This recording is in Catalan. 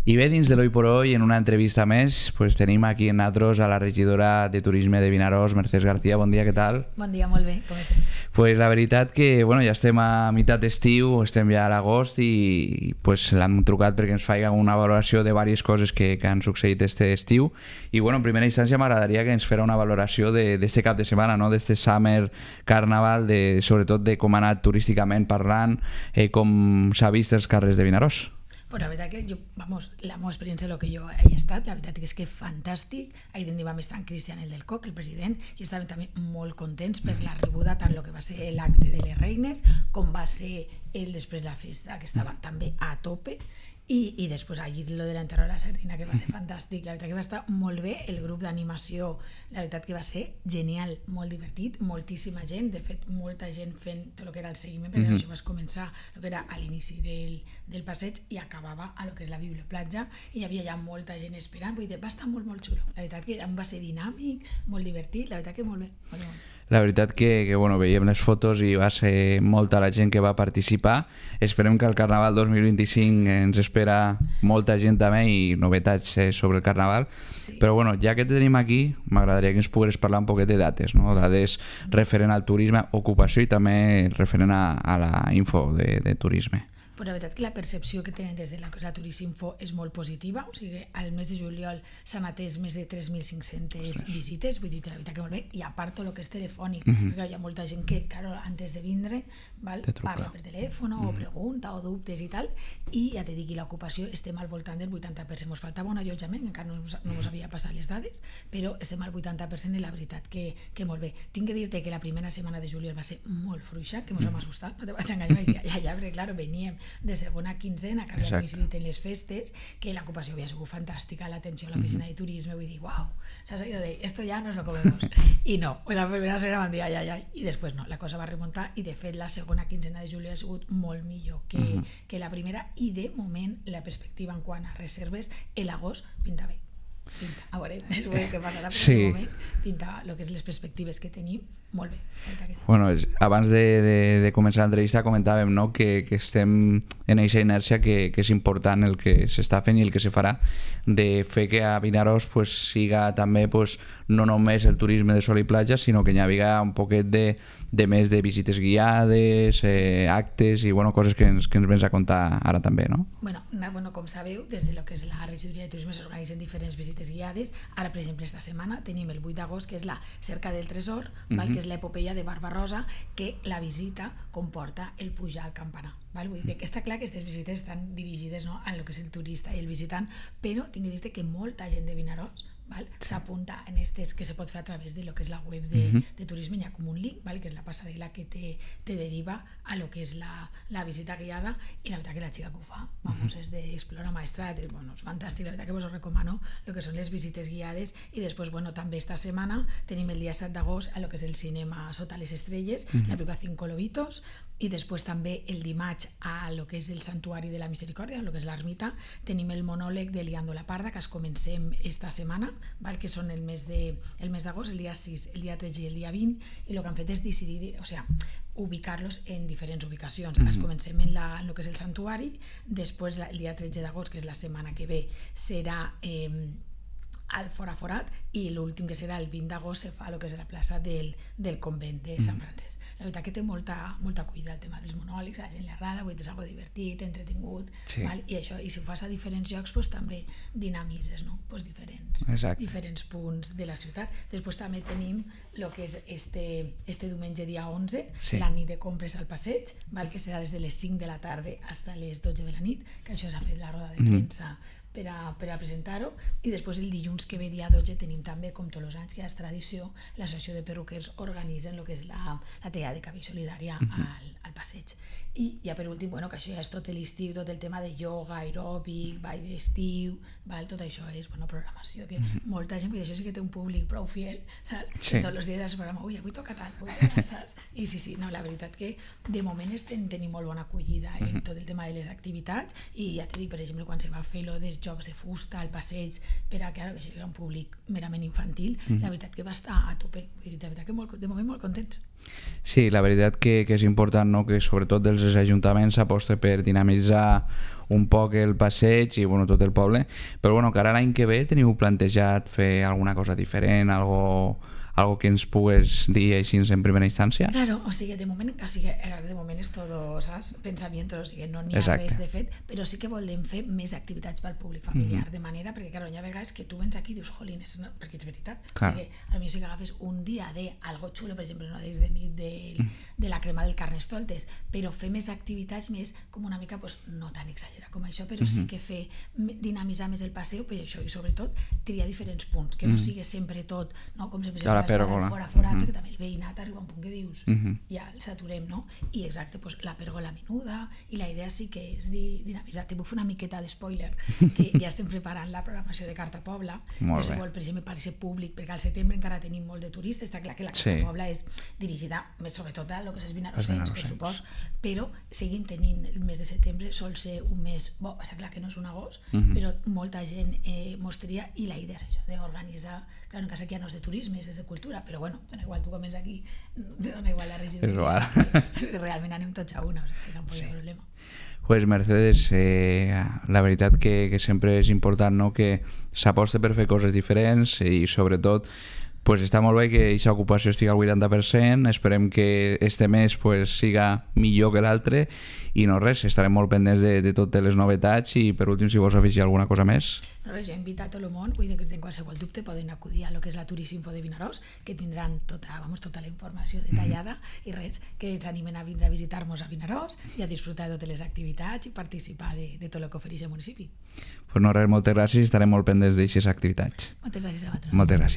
I bé, dins de l'Hoy por Hoy, en una entrevista més, pues, tenim aquí en nosaltres a la regidora de Turisme de Vinaròs, Mercès García. Bon dia, què tal? Bon dia, molt bé, com estem? Pues la veritat que ja estem a meitat d'estiu, estem ja a l'agost i pues, l'hem trucat perquè ens faci una valoració de diverses coses que han succeït aquest estiu. I en primera instància m'agradaria que ens fera una valoració d'aquest cap de setmana, no? D'aquest Summer Carnaval, sobretot de com ha anat turísticament parlant, com s'ha vist els carrers de Vinaròs. Pues la veritat que la meva experiència, el que jo he estat, la veritat és que fantàstic. Ahir vam estar amb Cristian el del Coc, el president, i estàvem també molt contents per la rebuda, tant el que va ser l'acte de les reines, com va ser després la festa, que estava també a tope, i després ahir lo de l'enterro de la sardina, que va ser fantàstic. La veritat que va estar molt bé, el grup d'animació, la veritat que va ser genial, molt divertit, moltíssima gent, de fet molta gent fent tot el que era el seguiment, perquè això vas començar el que era a l'inici del passeig i acabava a lo que és la biblioplatja, i hi havia ja molta gent esperant, vull dir, va estar molt xulo. La veritat que va ser dinàmic, molt divertit, la veritat que molt bé. La veritat que veiem les fotos i va ser molta la gent que va participar. Esperem que el Carnaval 2025 ens espera molta gent també i novetats sobre el Carnaval. Sí. Però ja que tenim aquí, m'agradaria que ens pogués parlar un poquet de dates, no? Dades referent al turisme, ocupació i també referent a la info de turisme. Però la veritat que la percepció que tenen des de la cosa Turisminfo és molt positiva, o sigui, al mes de juliol s'han atès més de 3.500 visites, vull dir, la veritat que molt bé, i a part tot el que és telefònic, perquè hi ha molta gent que, claro, antes de vindre, parla per telèfon o pregunta o dubtes i tal, i ja te dic, l'ocupació estem al voltant del 80%. Ens faltava un allotjament, encara no ens havia passat les dades, però estem al 80% i la veritat que molt bé. Tinc que dir-te que la primera setmana de juliol va ser molt fluixa, que ens vam assustar, no te vaig enganyar, vaig dir, ja, perquè, claro, veníem de segona quinzena, que havia coincidit en les festes, que l'ocupació havia sigut fantàstica, l'atenció a l'oficina de turisme, vull dir, uau, saps allò de, esto ya no es lo que vemos. I no, la primera setmana vam dir, ai, i després no, la cosa va remuntar i de fet la segona quinzena de juliol ha sigut molt millor que la primera, i de moment la perspectiva en quant a reserves, l'agost pinta bé. A veure, després què passarà, però de moment pinta el que és les perspectives que tenim molt bé. Abans de començar l'entrevista comentàvem que estem en aquesta inèrcia que és important el que s'està fent i el que se farà de fer que a Vinaròs siga també no només el turisme de sol i platja, sinó que hi hagi un poquet de més de visites guiades, actes i coses que ens vens a contar ara també, no? Com sabeu, des de lo que és la regidoria de turisme s'organitzen diferents visites guiades. Ara, per exemple, esta setmana tenim el 8 d'agost, que és la Cerca del Tresor, que és l'epopeia de Barbarossa, que la visita comporta el pujar al campanar. Vull dir que està clar que aquestes visites estan dirigides a lo que és el turista i el visitant, però tinc que dir-te que molta gent de Vinaròs s'apunta en aquestes que se pot fer a través de lo que és la web de turisme. Hi ha com un link, que és la passarel·la que te deriva a lo que és la visita guiada, i la veritat que la xica que ho fa és d'Explora Maestrat, és fantàstic, la veritat que us recomano el que són les visites guiades. I després també esta setmana tenim el dia 7 d'agost a lo que és el cinema Sota les estrelles, la pel·lícula Cinco Lobitos, i després també el dimarts a lo que és el Santuari de la Misericòrdia, lo que és l'ermita, tenim el monòleg de Liando la Parda, que es comencem esta setmana, que són el mes d'agost, el dia 6, el dia 13 i el dia 20, i el que han fet és decidir, ubicar-los en diferents ubicacions. Es comencem en el que és el santuari, després el dia 13 d'agost, que és la setmana que ve, serà al Forat, i l'últim, que serà el 20 d'agost, se fa el que és la plaça del convent de Sant Francesc. La veritat que té molta cuida el tema dels monòlegs, a la gent li agrada, vull dir, és algo divertit, entretingut, i això, i si ho fas a diferents llocs, també dinamitzes diferents punts de la ciutat. Després també tenim el que és este diumenge dia 11, la nit de compres al passeig, que serà des de les 5 de la tarda fins a les 12 de la nit, que això s'ha fet la roda de premsa per a presentar-ho. I després el dilluns que ve, dia 12, tenim també, com tots els anys, que és tradició, l'associació de perruquers organitzen el que és la tallada de cabell solidària al passeig. I ja per últim, que això ja és tot l'estiu, tot el tema de ioga, aeròbic, ball d'estiu, tot això és programació, que molta gent, això sí que té un públic prou fiel, saps? Que tots els dies es programa, avui toca tant, saps? I sí, la veritat que de moment tenim molt bona acollida en tot el tema de les activitats, i ja t'he dit, per exemple, quan se va fer lo dels jocs de fusta, el passeig, per a que sigui un públic merament infantil, la veritat que va estar a tope. I de veritat que de moment molt contents. Sí, la veritat que és important, no?, que sobretot dels ajuntaments s'aposta per dinamitzar un poc el passeig i tot el poble, però que ara l'any que ve teniu plantejat fer alguna cosa diferent, algo que ens pugues dir així en primera instància? Claro, o sigui, de moment és todo, saps? Pensamiento, o sigui, no n'hi ha res de fet, però sí que volem fer més activitats pel públic familiar, de manera, perquè claro, hi ha vegades que tu vens aquí i dius, jolines, no? Perquè és veritat, o sigui, potser sí que agafes un dia d'algo xulo, per exemple, no dir de nit de la crema del Carnestoltes, però fer més activitats més com una mica, no tan exagerat com això, però sí que fer dinamitzar més el passeu per això, i sobretot triar diferents punts, que no sigui sempre tot, no? Com sempre fora, perquè també el veïnat arriba a un punt que dius ja el saturem, no? I exacte, la pèrgola menuda, i la idea sí que és dinamitzar. Te puc fer una miqueta d'espoiler, que ja estem preparant la programació de Carta Pobla, que si vol, per exemple, per ser públic, perquè al setembre encara tenim molt de turistes, està clar que la Carta Pobla és dirigida més sobretot a lo que és els vinarosens, per supòs, però seguim tenint el mes de setembre, sol ser un mes, està clar que no és un agost, però molta gent mostria, i la idea és això, d'organitzar, clar, en casa que ja no és de turisme, és de cultura, però bueno, dona igual, tu comens aquí, dona igual la regidoria, realment anem tots a una, o sigui, que tampoc hi ha problema. Pues Mercedes, la veritat que sempre és important, no?, que s'aposta per fer coses diferents i sobretot pues està molt bé que aquesta ocupació estigui al 80%, esperem que este mes pues siga millor que l'altre i no res, estarem molt pendents de totes les novetats i per últim si vols afegir alguna cosa més. No res, ja he invitat a tot el món, vull dir que si qualsevol dubte poden acudir a lo que és la Turistinfo de Vinaròs, que tindran tota la informació detallada i res, que ens animen a vindre a visitar-nos a Vinaròs i a disfrutar de totes les activitats i participar de tot el que ofereix el municipi. Pues no res, moltes gràcies i estarem molt pendents d'aixes activitats. Moltes gràcies a vosaltres. Moltes gràcies.